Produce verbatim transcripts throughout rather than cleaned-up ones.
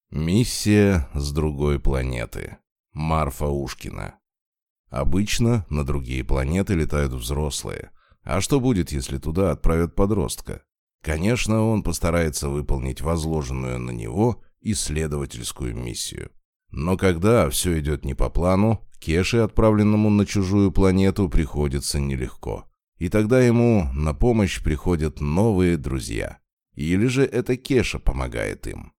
Миссия с другой планеты. Марфа Ушкина. Обычно на другие планеты летают взрослые. А что будет, если туда отправят подростка? Конечно, он постарается выполнить возложенную на него исследовательскую миссию. Но когда все идет не по плану, Кеше, отправленному на чужую планету, приходится нелегко. И тогда ему на помощь приходят новые друзья. Или же это Кеша помогает им.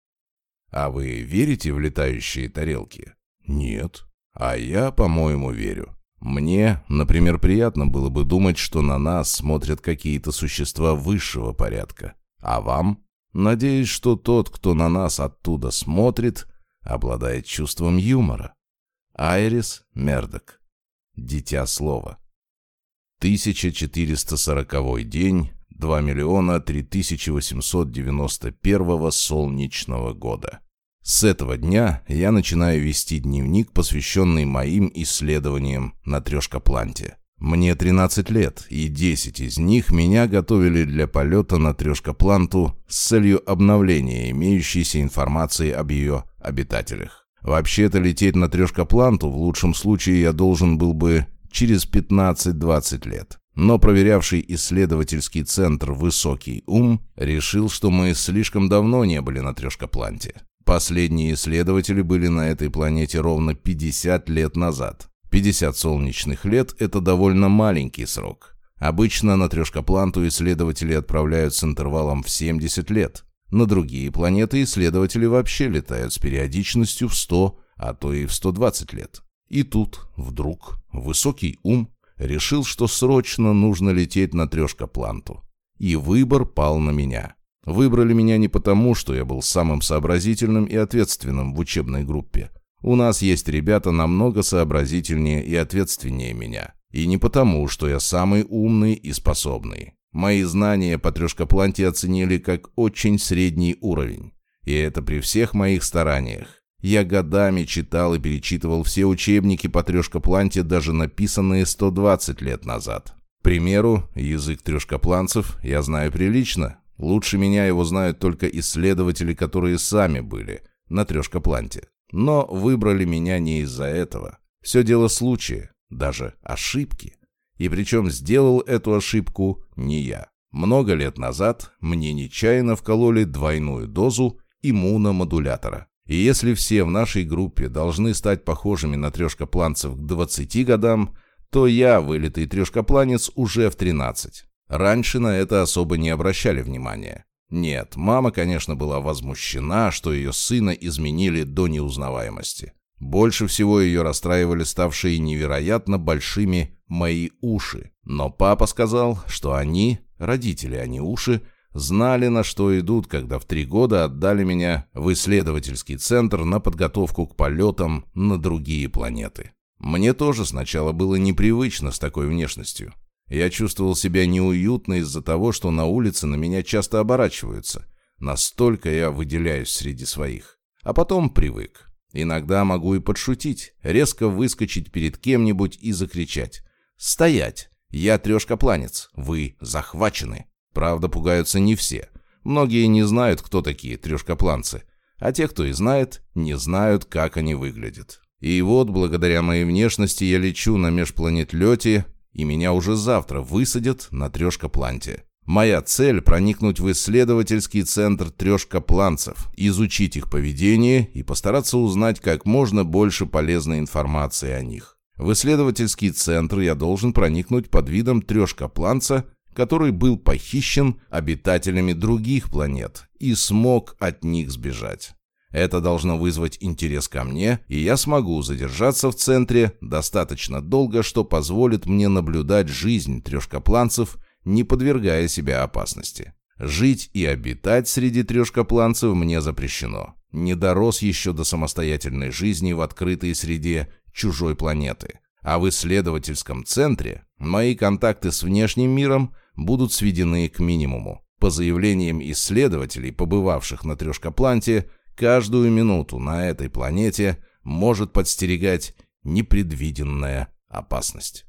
А вы верите в летающие тарелки? Нет. А я, по-моему, верю. Мне, например, приятно было бы думать, что на нас смотрят какие-то существа высшего порядка. А вам? Надеюсь, что тот, кто на нас оттуда смотрит, обладает чувством юмора. Айрис Мердок. Дитя слова. тысяча четыреста сороковой день, два миллиона три тысячи восемьсот девяносто первого солнечного года. С этого дня я начинаю вести дневник, посвященный моим исследованиям на Трешкопланте. Мне тринадцать лет, и десять из них меня готовили для полета на Трешкопланту с целью обновления имеющейся информации об ее обитателях. Вообще-то лететь на Трешкопланту в лучшем случае я должен был бы через пятнадцать-двадцать лет. Но проверявший исследовательский центр «Высокий ум» решил, что мы слишком давно не были на Трешкопланте. Последние исследователи были на этой планете ровно пятьдесят лет назад. пятьдесят солнечных лет – это довольно маленький срок. Обычно на Трешкопланту исследователи отправляют с интервалом в семьдесят лет. На другие планеты исследователи вообще летают с периодичностью в сто, а то и в сто двадцать лет. И тут, вдруг, Высокий ум решил, что срочно нужно лететь на Трешкопланту. И выбор пал на меня. Выбрали меня не потому, что я был самым сообразительным и ответственным в учебной группе. У нас есть ребята намного сообразительнее и ответственнее меня. И не потому, что я самый умный и способный. Мои знания по Трешкопланте оценили как очень средний уровень. И это при всех моих стараниях. Я годами читал и перечитывал все учебники по Трешкопланте, даже написанные сто двадцать лет назад. К примеру, язык трешкопланцев я знаю прилично. Лучше меня его знают только исследователи, которые сами были на Трешкопланте. Но выбрали меня не из-за этого. Все дело случая, даже ошибки. И причем сделал эту ошибку не я. Много лет назад мне нечаянно вкололи двойную дозу иммуномодулятора. И если все в нашей группе должны стать похожими на трешкопланцев к двадцати годам, то я, вылитый трешкопланец, уже в тринадцать. Раньше на это особо не обращали внимания. Нет, мама, конечно, была возмущена, что ее сына изменили до неузнаваемости. Больше всего ее расстраивали ставшие невероятно большими мои уши. Но папа сказал, что они, родители, а не уши, знали, на что идут, когда в три года отдали меня в исследовательский центр на подготовку к полетам на другие планеты. Мне тоже сначала было непривычно с такой внешностью. Я чувствовал себя неуютно из-за того, что на улице на меня часто оборачиваются. Настолько я выделяюсь среди своих. А потом привык. Иногда могу и подшутить, резко выскочить перед кем-нибудь и закричать: «Стоять! Я трешкопланец! Вы захвачены!» Правда, пугаются не все. Многие не знают, кто такие трешкопланцы. А те, кто и знает, не знают, как они выглядят. И вот, благодаря моей внешности, я лечу на межпланетлете, и меня уже завтра высадят на Трешкопланте. Моя цель – проникнуть в исследовательский центр трешкопланцев, изучить их поведение и постараться узнать как можно больше полезной информации о них. В исследовательский центр я должен проникнуть под видом трешкопланца, который был похищен обитателями других планет и смог от них сбежать. Это должно вызвать интерес ко мне, и я смогу задержаться в центре достаточно долго, что позволит мне наблюдать жизнь трешкопланцев, не подвергая себя опасности. Жить и обитать среди трешкопланцев мне запрещено. Не дорос еще до самостоятельной жизни в открытой среде чужой планеты. А в исследовательском центре мои контакты с внешним миром будут сведены к минимуму. По заявлениям исследователей, побывавших на Трешкопланте, каждую минуту на этой планете может подстерегать непредвиденная опасность.